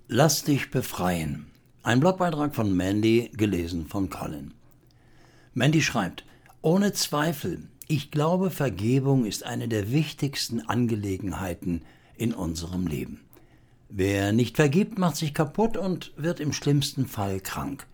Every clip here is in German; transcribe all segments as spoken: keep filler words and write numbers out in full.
Lass dich befreien. Ein Blogbeitrag von Mandy, gelesen von Colin. Mandy schreibt: Ohne Zweifel, ich glaube, Vergebung ist eine der wichtigsten Angelegenheiten in unserem Leben. Wer nicht vergibt, macht sich kaputt und wird im schlimmsten Fall krank.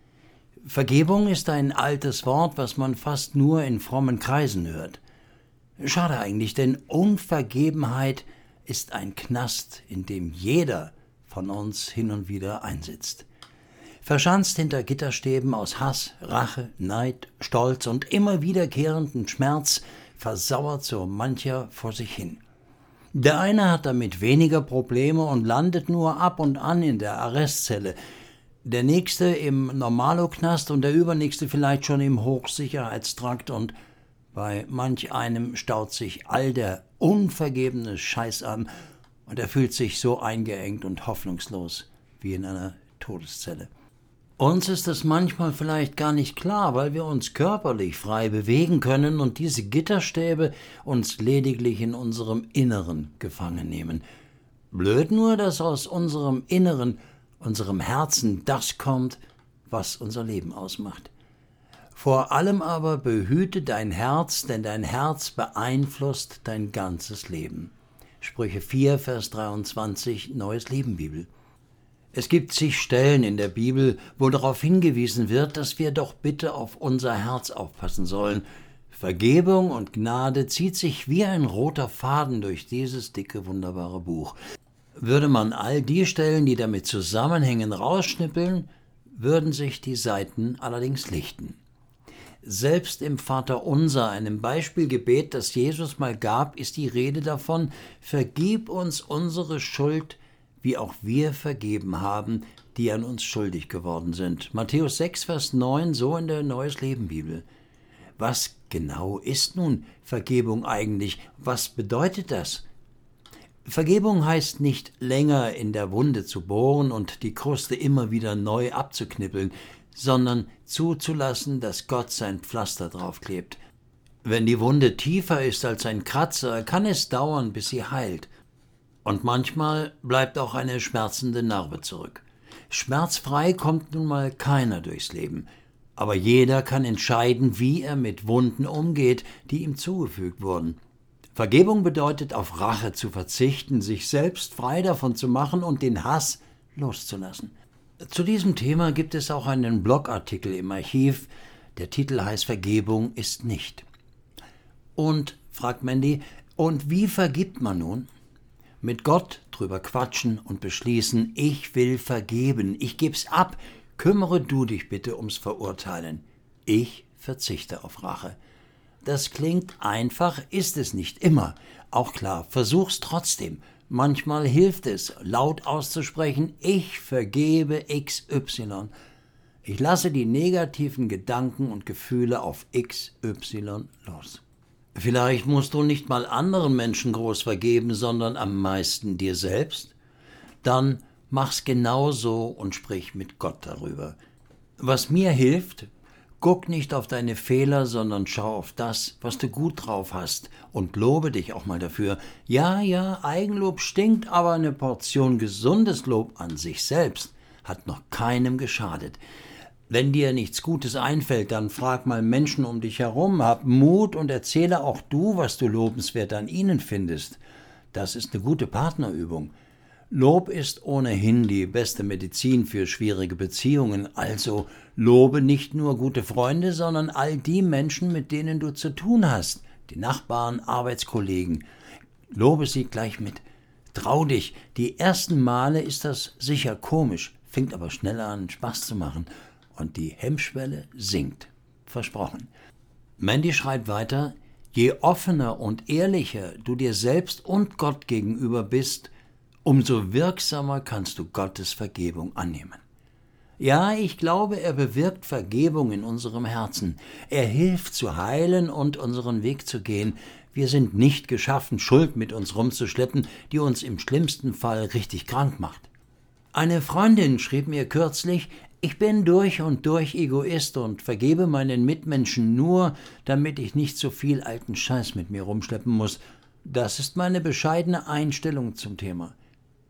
Vergebung ist ein altes Wort, was man fast nur in frommen Kreisen hört. Schade eigentlich, denn Unvergebenheit ist ein Knast, in dem jeder von uns hin und wieder einsitzt. Verschanzt hinter Gitterstäben aus Hass, Rache, Neid, Stolz und immer wiederkehrenden Schmerz versauert so mancher vor sich hin. Der eine hat damit weniger Probleme und landet nur ab und an in der Arrestzelle, der nächste im Normalo-Knast und der übernächste vielleicht schon im Hochsicherheitstrakt, und bei manch einem staut sich all der unvergebene Scheiß an und er fühlt sich so eingeengt und hoffnungslos wie in einer Todeszelle. Uns ist es manchmal vielleicht gar nicht klar, weil wir uns körperlich frei bewegen können und diese Gitterstäbe uns lediglich in unserem Inneren gefangen nehmen. Blöd nur, dass aus unserem Inneren, unserem Herzen, das kommt, was unser Leben ausmacht. Vor allem aber behüte dein Herz, denn dein Herz beeinflusst dein ganzes Leben. Sprüche vier, Vers dreiundzwanzig, Neues Leben Bibel. Es gibt zig Stellen in der Bibel, wo darauf hingewiesen wird, dass wir doch bitte auf unser Herz aufpassen sollen. Vergebung und Gnade zieht sich wie ein roter Faden durch dieses dicke, wunderbare Buch. Würde man all die Stellen, die damit zusammenhängen, rausschnippeln, würden sich die Seiten allerdings lichten. Selbst im Vaterunser, einem Beispielgebet, das Jesus mal gab, ist die Rede davon: Vergib uns unsere Schuld, wie auch wir vergeben haben, die an uns schuldig geworden sind. Matthäus sechs, Vers neun, so in der Neues Leben Bibel. Was genau ist nun Vergebung eigentlich? Was bedeutet das? Vergebung heißt nicht, länger in der Wunde zu bohren und die Kruste immer wieder neu abzuknippeln, sondern zuzulassen, dass Gott sein Pflaster draufklebt. Wenn die Wunde tiefer ist als ein Kratzer, kann es dauern, bis sie heilt. Und manchmal bleibt auch eine schmerzende Narbe zurück. Schmerzfrei kommt nun mal keiner durchs Leben, aber jeder kann entscheiden, wie er mit Wunden umgeht, die ihm zugefügt wurden. Vergebung bedeutet, auf Rache zu verzichten, sich selbst frei davon zu machen und den Hass loszulassen. Zu diesem Thema gibt es auch einen Blogartikel im Archiv. Der Titel heißt Vergebung ist nicht. Und, fragt Mandy, und wie vergibt man nun? Mit Gott drüber quatschen und beschließen: Ich will vergeben, ich geb's ab, kümmere du dich bitte ums Verurteilen. Ich verzichte auf Rache. Das klingt einfach, ist es nicht immer. Auch klar, versuch's trotzdem. Manchmal hilft es, laut auszusprechen: Ich vergebe X Y. Ich lasse die negativen Gedanken und Gefühle auf X Y los. Vielleicht musst du nicht mal anderen Menschen groß vergeben, sondern am meisten dir selbst. Dann mach's genauso und sprich mit Gott darüber. Was mir hilft: Guck nicht auf deine Fehler, sondern schau auf das, was du gut drauf hast, und lobe dich auch mal dafür. Ja, ja, Eigenlob stinkt, aber eine Portion gesundes Lob an sich selbst hat noch keinem geschadet. Wenn dir nichts Gutes einfällt, dann frag mal Menschen um dich herum, hab Mut und erzähle auch du, was du lobenswert an ihnen findest. Das ist eine gute Partnerübung. Lob ist ohnehin die beste Medizin für schwierige Beziehungen, also lobe nicht nur gute Freunde, sondern all die Menschen, mit denen du zu tun hast, die Nachbarn, Arbeitskollegen. Lobe sie gleich mit. Trau dich, die ersten Male ist das sicher komisch, fängt aber schnell an, Spaß zu machen und die Hemmschwelle sinkt. Versprochen. Mandy schreibt weiter: Je offener und ehrlicher du dir selbst und Gott gegenüber bist, umso wirksamer kannst du Gottes Vergebung annehmen. Ja, ich glaube, er bewirkt Vergebung in unserem Herzen. Er hilft zu heilen und unseren Weg zu gehen. Wir sind nicht geschaffen, Schuld mit uns rumzuschleppen, die uns im schlimmsten Fall richtig krank macht. Eine Freundin schrieb mir kürzlich: Ich bin durch und durch Egoist und vergebe meinen Mitmenschen nur, damit ich nicht so viel alten Scheiß mit mir rumschleppen muss. Das ist meine bescheidene Einstellung zum Thema.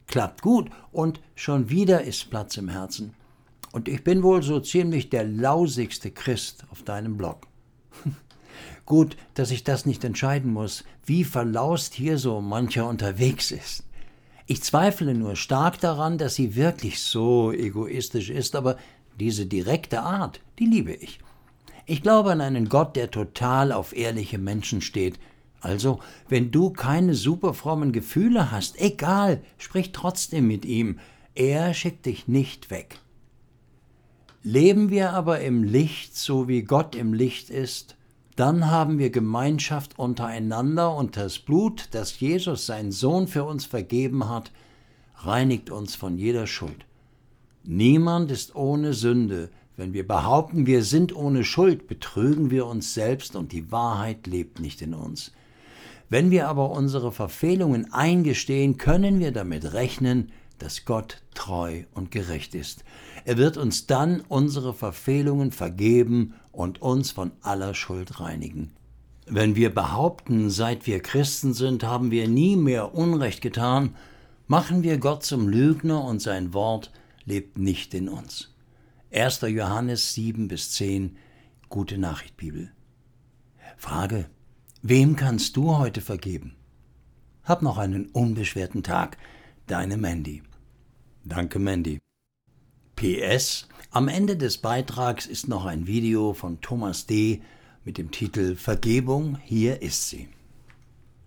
klappt gut und schon wieder ist Platz im Herzen. Und ich bin wohl so ziemlich der lausigste Christ auf deinem Blog. Gut, dass ich das nicht entscheiden muss, wie verlaust hier so mancher unterwegs ist. Ich zweifle nur stark daran, dass sie wirklich so egoistisch ist, aber diese direkte Art, die liebe ich. Ich glaube an einen Gott, der total auf ehrliche Menschen steht. Also, wenn du keine superfrommen Gefühle hast, egal, sprich trotzdem mit ihm. Er schickt dich nicht weg. Leben wir aber im Licht, so wie Gott im Licht ist, dann haben wir Gemeinschaft untereinander und das Blut, das Jesus, sein Sohn, für uns vergeben hat, reinigt uns von jeder Schuld. Niemand ist ohne Sünde. Wenn wir behaupten, wir sind ohne Schuld, betrügen wir uns selbst und die Wahrheit lebt nicht in uns. Wenn wir aber unsere Verfehlungen eingestehen, können wir damit rechnen, dass Gott treu und gerecht ist. Er wird uns dann unsere Verfehlungen vergeben und uns von aller Schuld reinigen. Wenn wir behaupten, seit wir Christen sind, haben wir nie mehr Unrecht getan, machen wir Gott zum Lügner und sein Wort lebt nicht in uns. erster Johannes sieben bis zehn, Gute Nachricht Bibel. Frage: Wem kannst du heute vergeben? Hab noch einen unbeschwerten Tag. Deine Mandy. Danke, Mandy. P S. Am Ende des Beitrags ist noch ein Video von Thomas D. mit dem Titel Vergebung, hier ist sie.